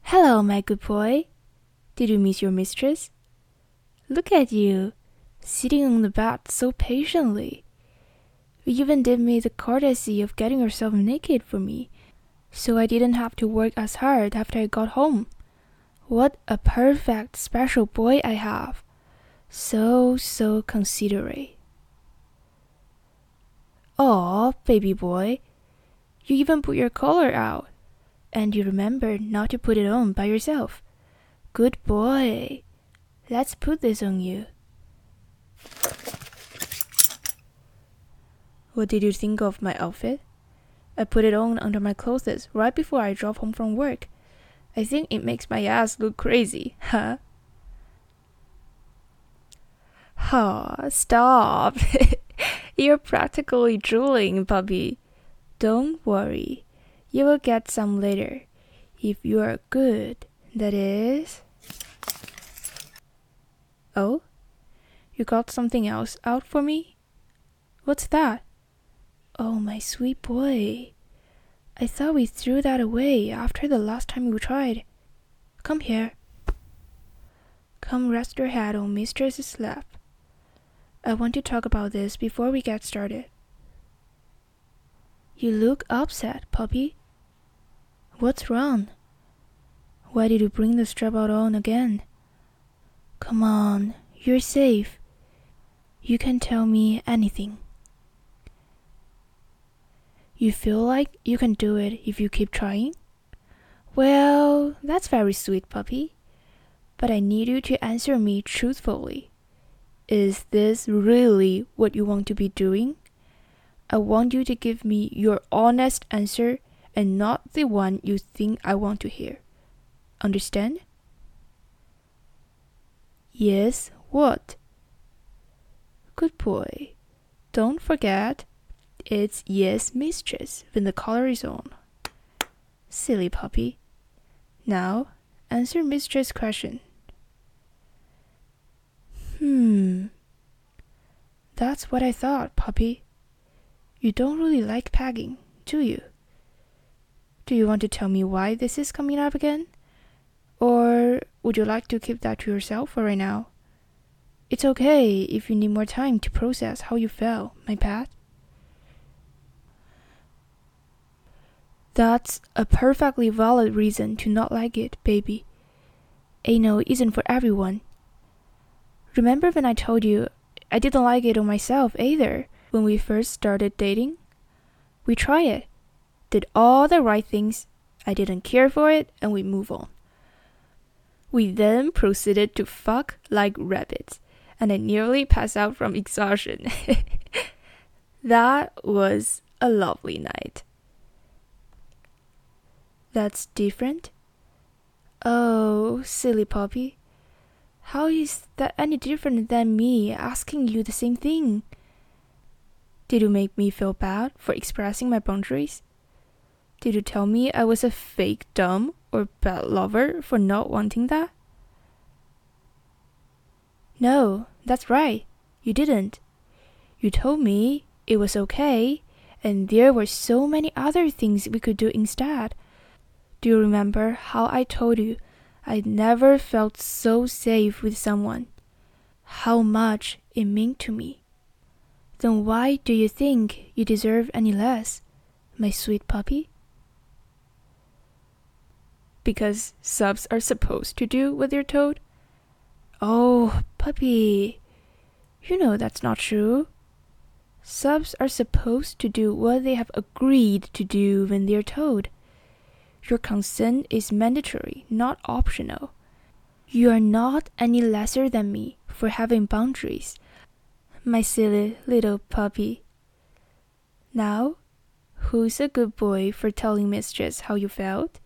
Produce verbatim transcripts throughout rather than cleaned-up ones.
Hello, my good boy. Did you miss your mistress? Look at you, sitting on the bed so patiently. You even did me the courtesy of getting yourself naked for me, so I didn't have to work as hard after I got home. What a perfect, special boy I have. So, so considerate. Aw, baby boy. You even put your collar out, and you remembered not to put it on by yourself. Good boy. Let's put this on you. What did you think of my outfit? I put it on under my clothes right before I drove home from work. I think it makes my ass look crazy, huh? Aw, stop. You're practically drooling, puppy. Don't worry. You will get some later. If you are good, that is. Oh? You got something else out for me? What's that? Oh, my sweet boy. I thought we threw that away after the last time we tried. Come here. Come rest your head on Mistress's lap. I want to talk about this before we get started. You look upset, puppy. What's wrong? Why did you bring the strap out on again? Come on, you're safe. You can tell me anything. You feel like you can do it if you keep trying? Well, that's very sweet, puppy. But I need you to answer me truthfully. Is this really what you want to be doing? I want you to give me your honest answer and not the one you think I want to hear. Understand? Yes, what? Good boy. Don't forget, it's yes, mistress, when the collar is on. Silly puppy. Now, answer mistress' question. Hmm. That's what I thought, puppy. You don't really like pegging, do you? Do you want to tell me why this is coming up again? Or would you like to keep that to yourself for right now? It's okay if you need more time to process how you felt, my pet. That's a perfectly valid reason to not like it, baby. Anal isn't for everyone. Remember when I told you I didn't like it on myself either when we first started dating? We tried it, did all the right things, I didn't care for it, and we move on. We then proceeded to fuck like rabbits, and I nearly passed out from exhaustion. That was a lovely night. That's different? Oh, silly puppy. How is that any different than me asking you the same thing? Did you make me feel bad for expressing my boundaries? Did you tell me I was a fake dumb or bad lover for not wanting that? No, that's right. You didn't. You told me it was okay, and there were so many other things we could do instead. Do you remember how I told you I'd never felt so safe with someone? How much it meant to me. Then why do you think you deserve any less, my sweet puppy? Because subs are supposed to do what they're told? Oh, puppy, you know that's not true. Subs are supposed to do what they have agreed to do when they're told. Your consent is mandatory, not optional. You are not any lesser than me for having boundaries, my silly little puppy. Now, who's a good boy for telling mistress how you felt?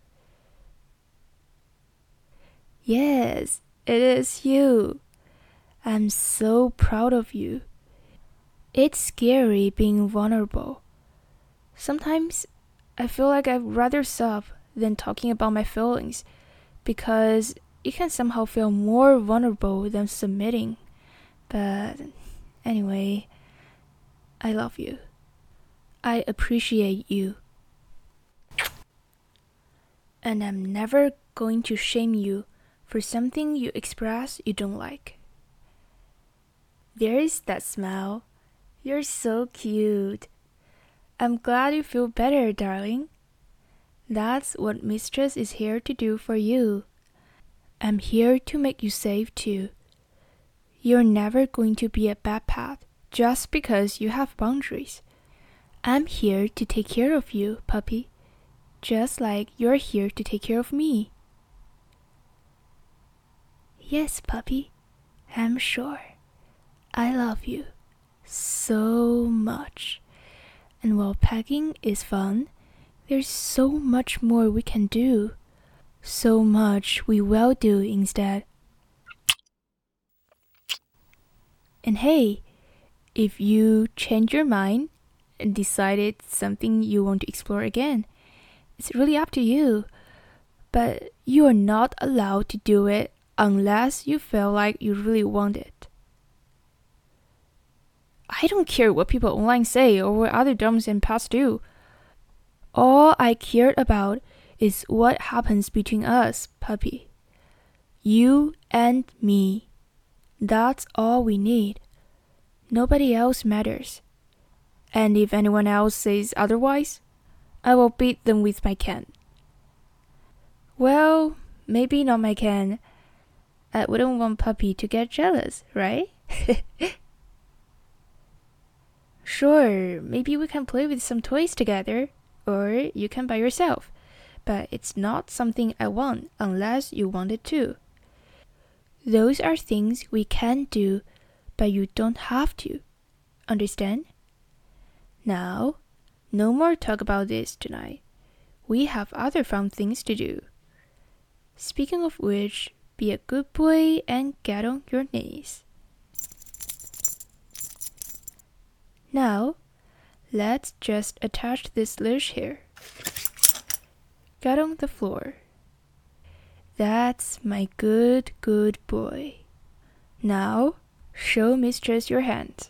Yes, it is you. I'm so proud of you. It's scary being vulnerable. Sometimes I feel like I'd rather sub than talking about my feelings because it can somehow feel more vulnerable than submitting. But anyway, I love you. I appreciate you. And I'm never going to shame you for something you express you don't like. There's that smile. You're so cute. I'm glad you feel better, darling. That's what Mistress is here to do for you. I'm here to make you safe too. You're never going to be a bad pet just because you have boundaries. I'm here to take care of you, puppy, just like you're here to take care of me. Yes, puppy, I'm sure. I love you so much. And while pecking is fun, there's so much more we can do. So much we will do instead. And hey, if you change your mind and decided something you want to explore again, it's really up to you. But you are not allowed to do it unless you feel like you really want it. I don't care what people online say or what other doms and pets do. All I cared about is what happens between us, puppy. You and me. That's all we need. Nobody else matters. And if anyone else says otherwise, I will beat them with my can. Well, maybe not my can. I wouldn't want puppy to get jealous, right? Sure, maybe we can play with some toys together, or you can by yourself. But it's not something I want unless you want it too. Those are things we can do, but you don't have to. Understand? Now, no more talk about this tonight. We have other fun things to do. Speaking of which, be a good boy and get on your knees. Now, let's just attach this leash here. Get on the floor. That's my good, good boy. Now, show Mistress your hands.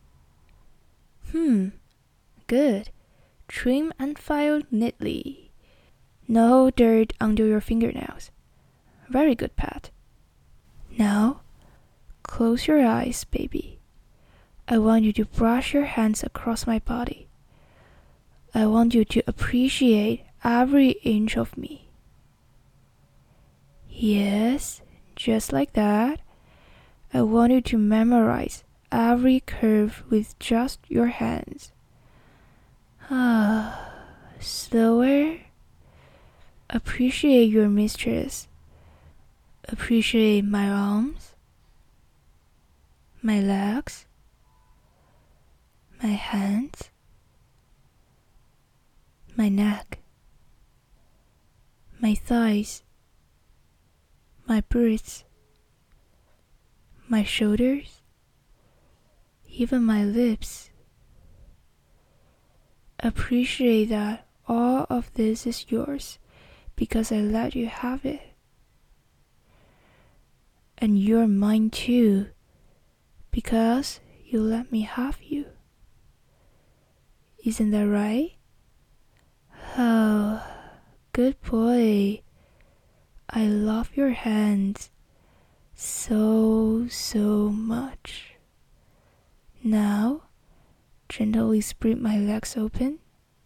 Hmm, good. Trim and file neatly. No dirt under your fingernails. Very good, pet. Now, close your eyes, baby. I want you to brush your hands across my body. I want you to appreciate every inch of me. Yes, just like that. I want you to memorize every curve with just your hands. Ah, slower. Appreciate your mistress. Appreciate my arms, my legs, my hands, my neck, my thighs, my breasts, my shoulders, even my lips. Appreciate that all of this is yours because I let you have it. And you're mine too because you let me have you. Isn't that right? Oh, good boy. I love your hands so, so much. Now, gently spread my legs open.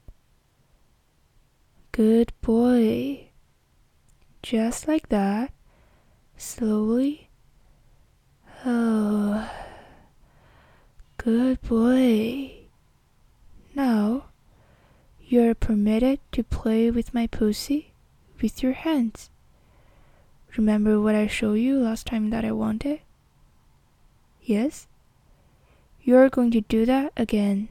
Good boy. Just like that. Slowly. Oh, good boy. Now, you're permitted to play with my pussy with your hands. Remember what I showed you last time that I wanted? Yes? You're going to do that again.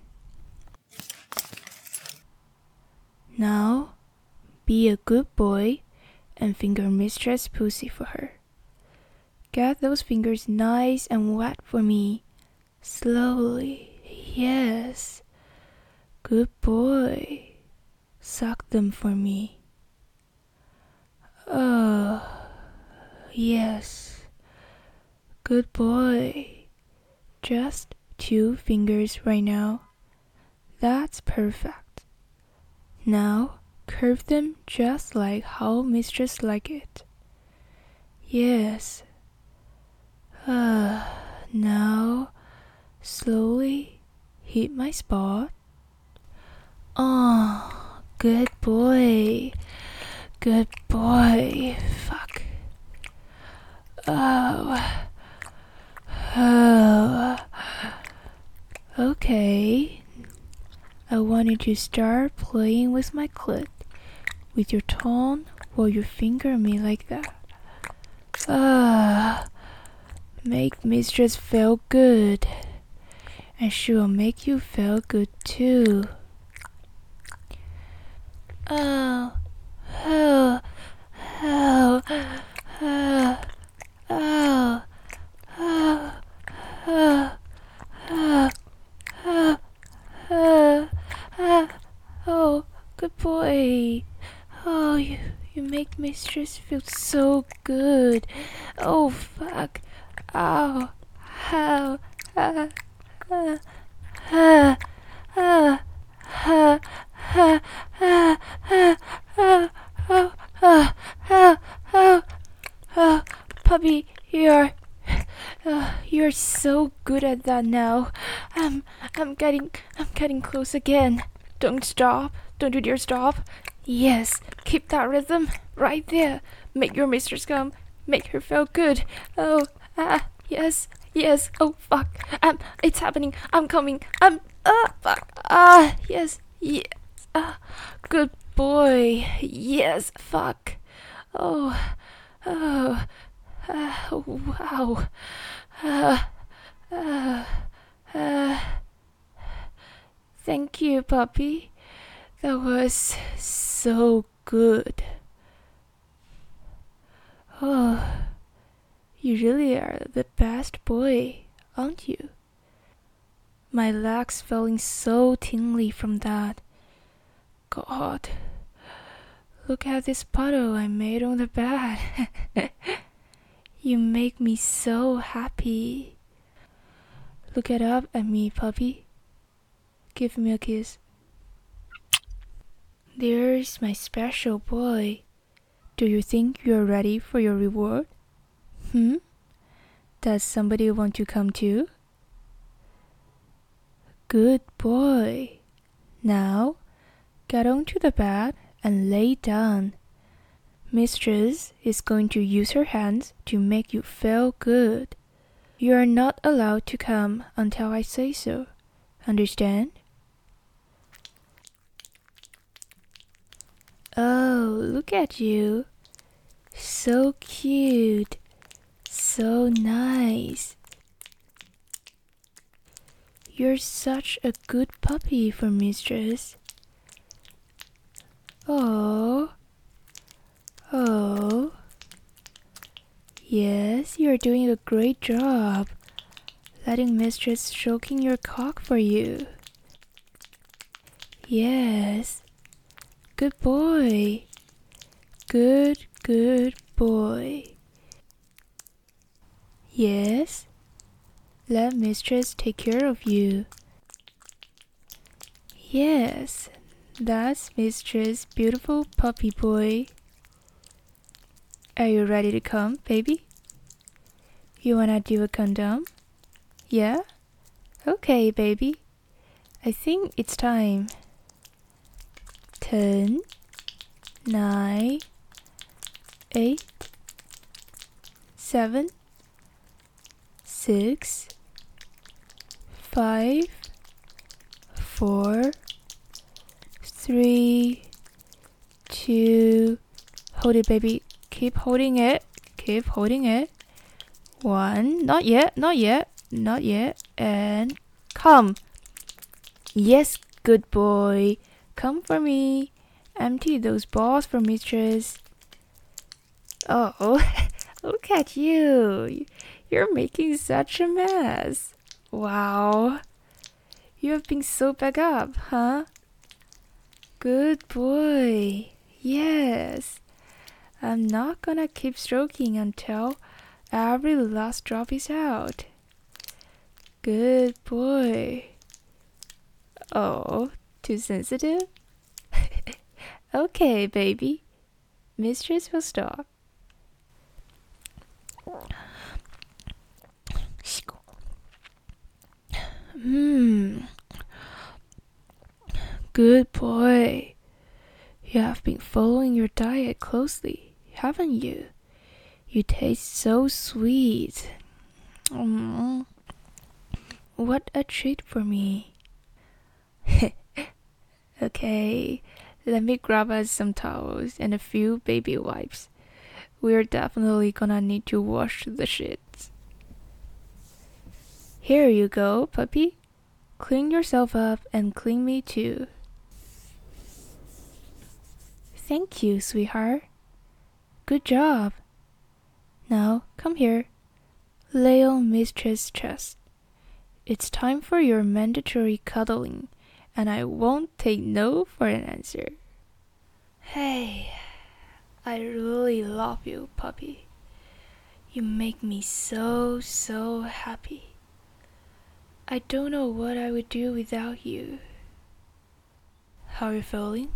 Now, be a good boy and finger Mistress Pussy for her. Get those fingers nice and wet for me. Slowly. Yes. Good boy. Suck them for me. Oh, yes. Good boy. Just two fingers right now. That's perfect. Now, Curve them just like how mistress like it. Yes. Uh, now, slowly hit my spot. Oh, good boy. Good boy. Fuck. Oh. Oh. Okay. I wanted to start playing with my clit, with your tongue while you finger me like that. Ah, make mistress feel good, and she will make you feel good too. Oh, oh, oh, oh, oh, oh, oh, oh, oh, oh, oh, oh, good boy. Oh, you, you make mistress feel so good. Oh, fuck. Ow. Ow. Ah. Ah. Ah. Ah. Ah. Ah. Ah. Ah. Ah. Oh. Oh. Oh. Oh. Oh. Puppy, you're... Uh, you're so good at that now. I'm... I'm getting... I'm getting close again. Don't stop. Don't you dare stop. Yes, keep that rhythm right there. Make your mistress come. Make her feel good. Oh, ah, yes, yes. Oh, fuck. Um, it's happening. I'm coming. I'm, ah, fuck. Ah, yes, yes. Ah, good boy. Yes, fuck. Oh, oh, ah, wow. Ah, ah, ah. Thank you, puppy. That was so good. Oh, you really are the best boy, aren't you? My legs feeling so tingly from that. God, look at this puddle I made on the bed. You make me so happy. Look it up at me, puppy. Give me a kiss. There's my special boy. Do you think you're ready for your reward? Hmm? Does somebody want to come too? Good boy. Now, get onto the bed and lay down. Mistress is going to use her hands to make you feel good. You are not allowed to come until I say so. Understand? Oh, look at you. So cute. So nice. You're such a good puppy for mistress. Oh. Oh. Yes, you're doing a great job. Letting mistress stroking your cock for you. Yes. Good boy. Good, good boy. Yes. Let mistress take care of you. Yes. That's mistress' beautiful puppy boy. Are you ready to come, baby? You wanna do a condom? Yeah? Okay, baby. I think it's time. Ten, nine, eight, seven, six, five, four, three, two, hold it, baby. Keep holding it. Keep holding it. One, not yet, not yet, not yet, and come. Yes, good boy. Come for me. Empty those balls for mistress. Oh, look at you. You're making such a mess. Wow. You have been so back up, huh? Good boy. Yes. I'm not gonna keep stroking until every last drop is out. Good boy. Oh, too sensitive? Okay, baby. Mistress will stop. Hmm. Good boy. You have been following your diet closely, haven't you? You taste so sweet. Mm. What a treat for me. Okay, let me grab us some towels and a few baby wipes. We're definitely gonna need to wash the shits. Here you go, puppy. Clean yourself up and clean me too. Thank you, sweetheart. Good job. Now, come here. Lay on Mistress' chest. It's time for your mandatory cuddling, and I won't take no for an answer. Hey, I really love you, puppy. You make me so, so happy. I don't know what I would do without you. How are you feeling?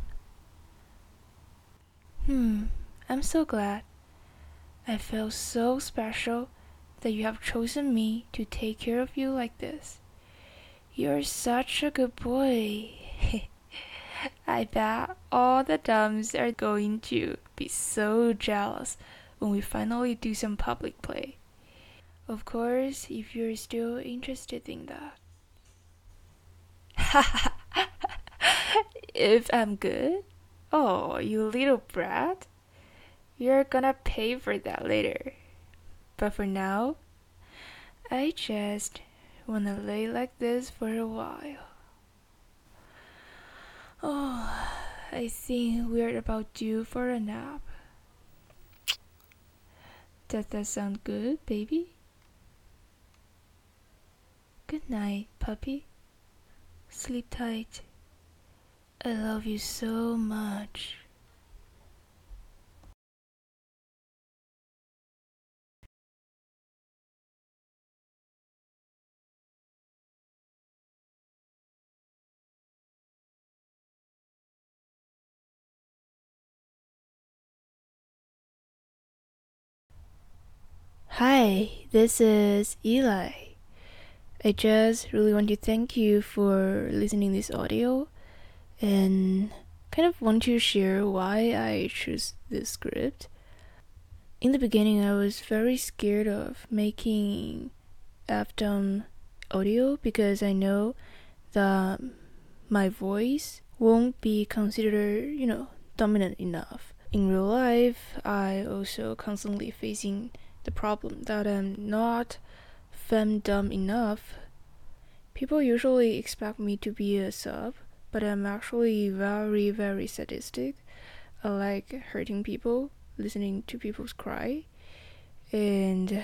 Hmm, I'm so glad. I feel so special that you have chosen me to take care of you like this. You're such a good boy. I bet all the Dums are going to be so jealous when we finally do some public play. Of course, if you're still interested in that. If I'm good? Oh, you little brat. You're gonna pay for that later. But for now, I just wanna lay like this for a while. Oh, I think we're about due for a nap. Does that sound good, baby? Good night, puppy. Sleep tight. I love you so much. Hi, this is Eli. I just really want to thank you for listening this audio and kind of want to share why I chose this script. In the beginning, I was very scared of making F D O M audio because I know that my voice won't be considered, you know, dominant enough. In real life, I also constantly facing the problem that I'm not femdom enough. People usually expect me to be a sub, but I'm actually very, very sadistic. I like hurting people, listening to people's cry, and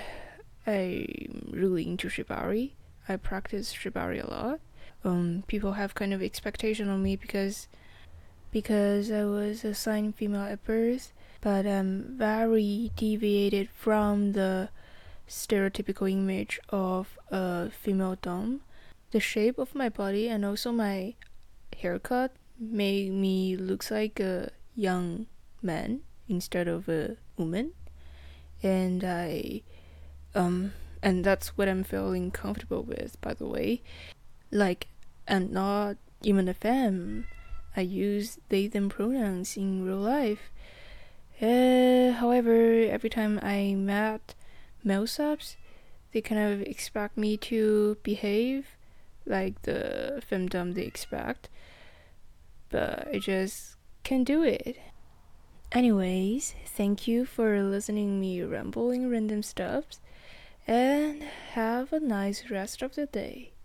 I'm really into shibari. I practice shibari a lot. Um, people have kind of expectation on me because because I was assigned female at birth, but I'm very deviated from the stereotypical image of a female dom. The shape of my body and also my haircut made me look like a young man instead of a woman, and I um and that's what I'm feeling comfortable with, by the way. Like, I'm not even a femme. I use they them pronouns in real life. Uh, however, every time I met male subs, they kind of expect me to behave like the femdom they expect, but I just can't do it. Anyways, thank you for listening me rambling random stuffs, and have a nice rest of the day.